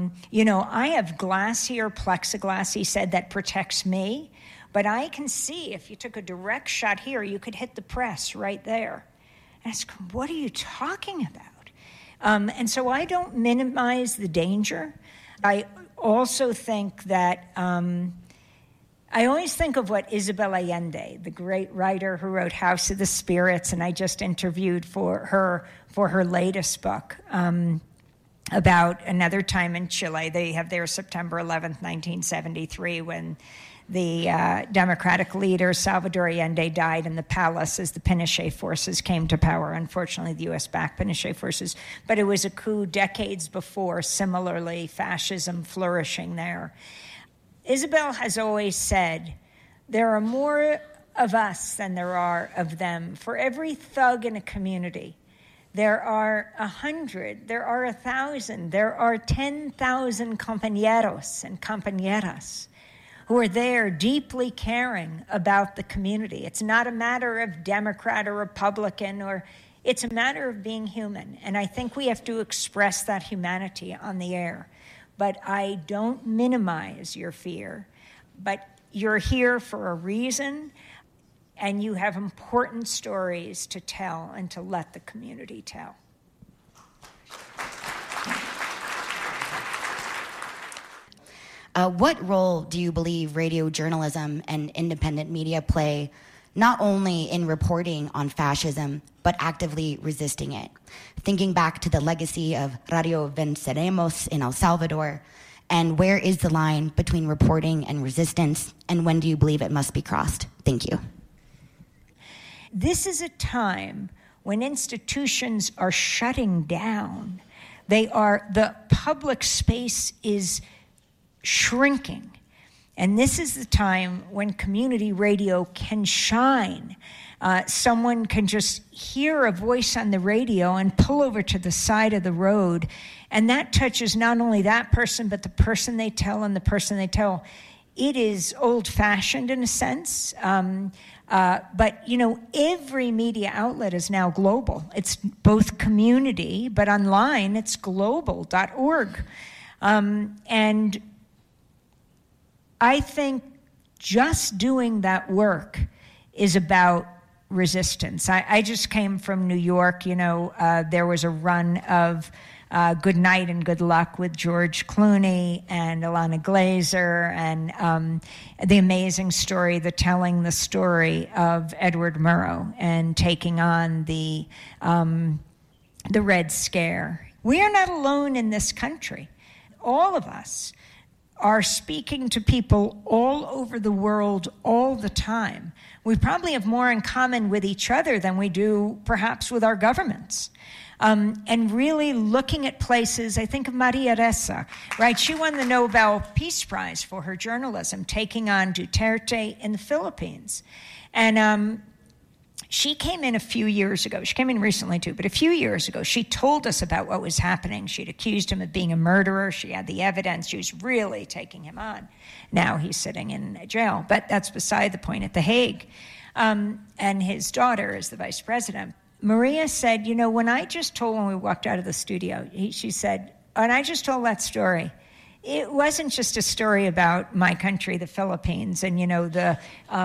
I have glass here, plexiglass, he said, that protects me, but I can see if you took a direct shot here, you could hit the press right there. And it's, what are you talking about? And so I don't minimize the danger. I also think that I always think of what Isabel Allende, the great writer who wrote House of the Spirits, and I just interviewed for her latest book about another time in Chile. They have their September 11th, 1973, when the democratic leader, Salvador Allende, died in the palace as the Pinochet forces came to power. Unfortunately, the U.S.-backed Pinochet forces. But it was a coup decades before, similarly, fascism flourishing there. Isabel has always said, there are more of us than there are of them. For every thug in a community, there are 100, there are 1,000, there are 10,000 compañeros and compañeras who are there deeply caring about the community. It's not a matter of Democrat or Republican, it's a matter of being human. And I think we have to express that humanity on the air. But I don't minimize your fear, but you're here for a reason, and you have important stories to tell and to let the community tell.
What role do you believe radio journalism and independent media play, not only in reporting on fascism, but actively resisting it? Thinking back to the legacy of Radio Venceremos in El Salvador, and where is the line between reporting and resistance, and when do you believe it must be crossed? Thank you.
This is a time when institutions are shutting down. The public space is shrinking. And this is the time when community radio can shine. Someone can just hear a voice on the radio and pull over to the side of the road. And that touches not only that person, but the person they tell and the person they tell. It is old-fashioned in a sense. But, every media outlet is now global. It's both community, but online it's global.org. And I think just doing that work is about resistance. I just came from New York. There was a run of Good Night and Good Luck with George Clooney and Ilana Glazer, and the amazing story, telling the story of Edward Murrow and taking on the Red Scare. We are not alone in this country. All of us are speaking to people all over the world all the time. We probably have more in common with each other than we do perhaps with our governments. And really looking at places, I think of Maria Ressa, right? She won the Nobel Peace Prize for her journalism, taking on Duterte in the Philippines. And she came in a few years ago. She came in recently too, but a few years ago, she told us about what was happening. She'd accused him of being a murderer. She had the evidence. She was really taking him on. Now he's sitting in jail, but that's beside the point, at The Hague. And his daughter is the vice president. Maria said, when we walked out of the studio, she said, and I just told that story, it wasn't just a story about my country, the Philippines, and, the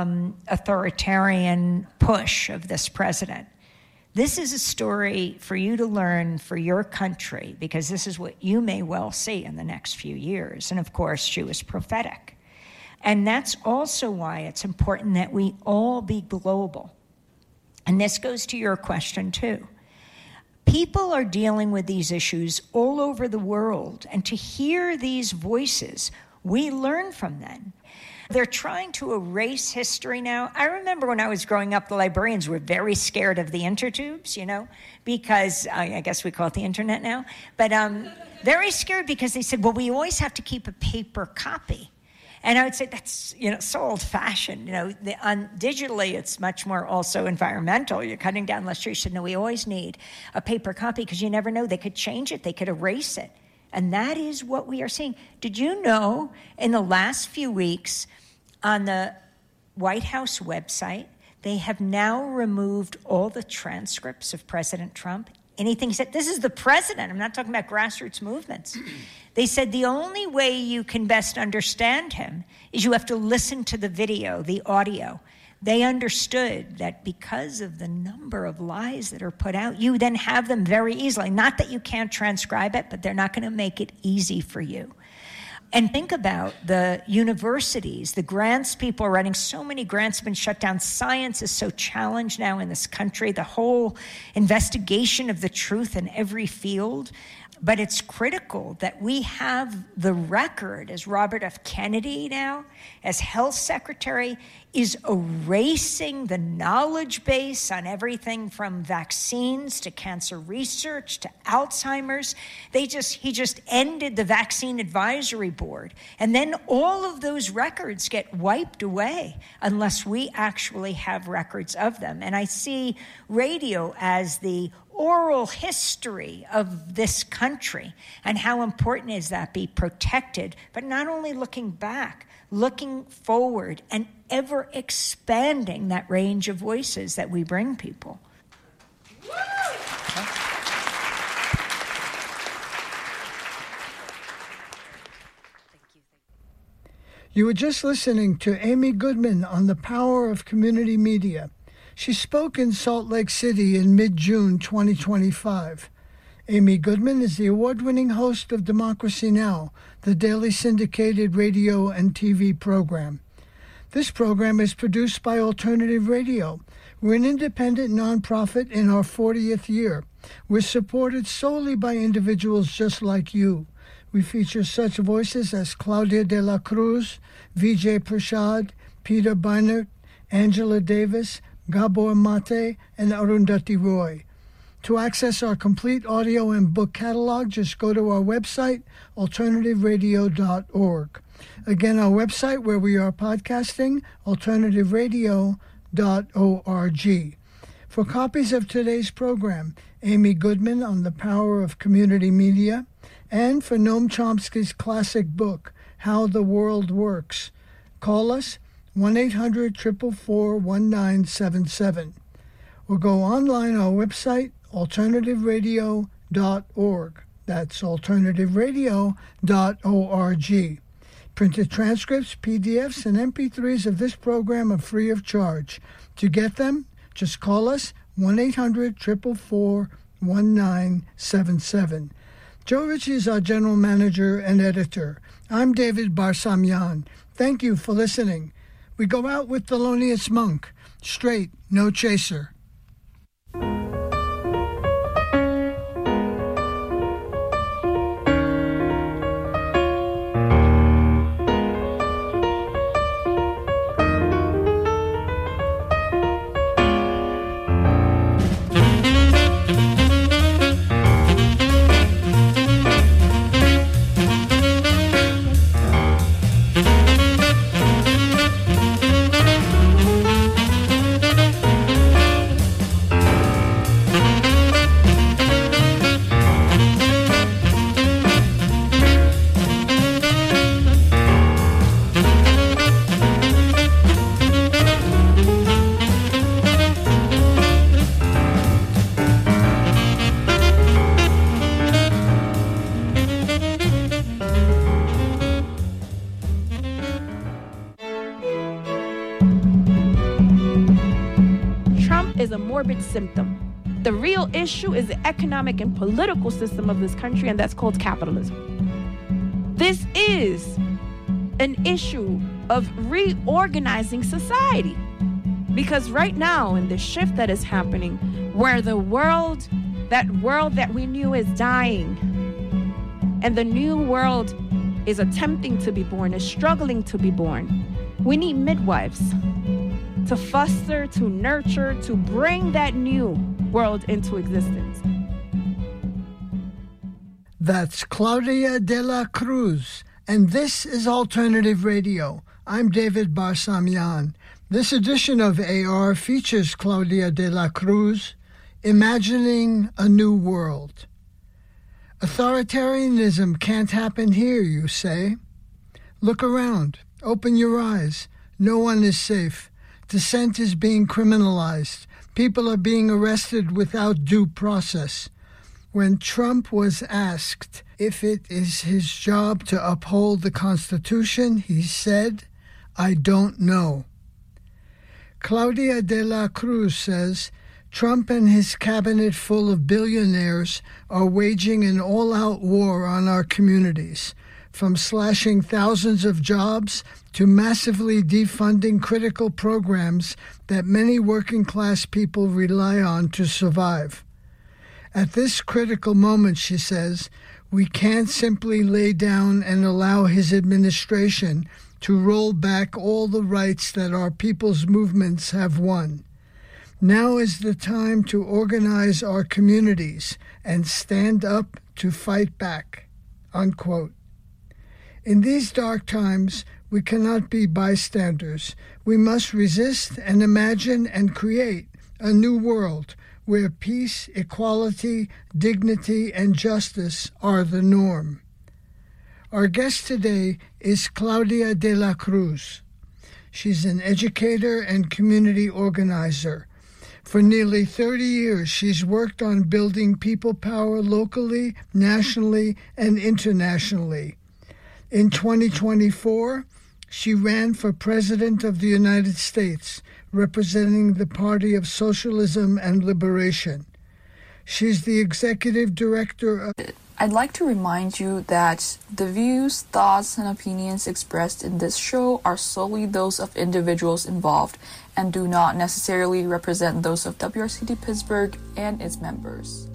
authoritarian push of this president. This is a story for you to learn for your country, because this is what you may well see in the next few years. And, of course, she was prophetic. And that's also why it's important that we all be global. And this goes to your question, too. People are dealing with these issues all over the world, and to hear these voices, we learn from them. They're trying to erase history now. I remember when I was growing up, the librarians were very scared of the intertubes, because I guess we call it the internet now, but very scared because they said, well, we always have to keep a paper copy. And I would say that's, so old-fashioned. Digitally, it's much more also environmental. You're cutting down less trees. No, we always need a paper copy because you never know. They could change it. They could erase it. And that is what we are seeing. Did you know in the last few weeks on the White House website, they have now removed all the transcripts of President Trump? Anything he said, this is the president. I'm not talking about grassroots movements. They said the only way you can best understand him is you have to listen to the video, the audio. They understood that because of the number of lies that are put out, you then have them very easily. Not that you can't transcribe it, but they're not going to make it easy for you. And think about the universities, the grants people are writing. So many grants have been shut down. Science is so challenged now in this country, the whole investigation of the truth in every field. But it's critical that we have the record, as Robert F. Kennedy now, as health secretary, is erasing the knowledge base on everything from vaccines to cancer research to Alzheimer's. He just ended the Vaccine Advisory Board. And then all of those records get wiped away unless we actually have records of them. And I see radio as the oral history of this country, and how important is that be protected, but not only looking back, looking forward and ever expanding that range of voices that we bring people.
You were just listening to Amy Goodman on the power of community media. She spoke in Salt Lake City in mid-June 2025. Amy Goodman is the award-winning host of Democracy Now!, the daily syndicated radio and TV program. This program is produced by Alternative Radio. We're an independent nonprofit in our 40th year. We're supported solely by individuals just like you. We feature such voices as Claudia de la Cruz, Vijay Prashad, Peter Beinert, Angela Davis, Gabor Mate, and Arundhati Roy. To access our complete audio and book catalog, just go to our website, alternativeradio.org. Again, our website where we are podcasting, alternativeradio.org. For copies of today's program, Amy Goodman on the power of community media, and for Noam Chomsky's classic book, How the World Works, call us 1-800-444-1977. Or go online our website, alternativeradio.org. That's alternativeradio.org. Printed transcripts, PDFs, and MP3s of this program are free of charge. To get them, just call us 1-800-444-1977. Joe Ritchie is our general manager and editor. I'm David Barsamian. Thank you for listening. We go out with Thelonious Monk, Straight, No Chaser.
Symptom. The real issue is the economic and political system of this country, and that's called capitalism. This is an issue of reorganizing society, because right now in the shift that is happening, where the world that we knew is dying, and the new world is attempting to be born, is struggling to be born, we need midwives to foster, to nurture, to bring that new world into existence.
That's Claudia de la Cruz, and this is Alternative Radio. I'm David Barsamian. This edition of AR features Claudia de la Cruz, Imagining a New World. Authoritarianism can't happen here, you say. Look around. Open your eyes. No one is safe. Dissent is being criminalized. People are being arrested without due process. When Trump was asked if it is his job to uphold the Constitution, he said, "I don't know." Claudia de la Cruz says Trump and his cabinet full of billionaires are waging an all-out war on our communities. from slashing thousands of jobs to massively defunding critical programs that many working class people rely on to survive. At this critical moment, she says, we can't simply lay down and allow his administration to roll back all the rights that our people's movements have won. Now is the time to organize our communities and stand up to fight back." Unquote. In these dark times, we cannot be bystanders. We must resist and imagine and create a new world where peace, equality, dignity, and justice are the norm. Our guest today is Claudia de la Cruz. She's an educator and community organizer. For nearly 30 years, she's worked on building people power locally, nationally, and internationally. In 2024, she ran for President of the United States, representing the Party of Socialism and Liberation. She's the executive director of...
I'd like to remind you that the views, thoughts, and opinions expressed in this show are solely those of individuals involved and do not necessarily represent those of WRCT Pittsburgh and its members.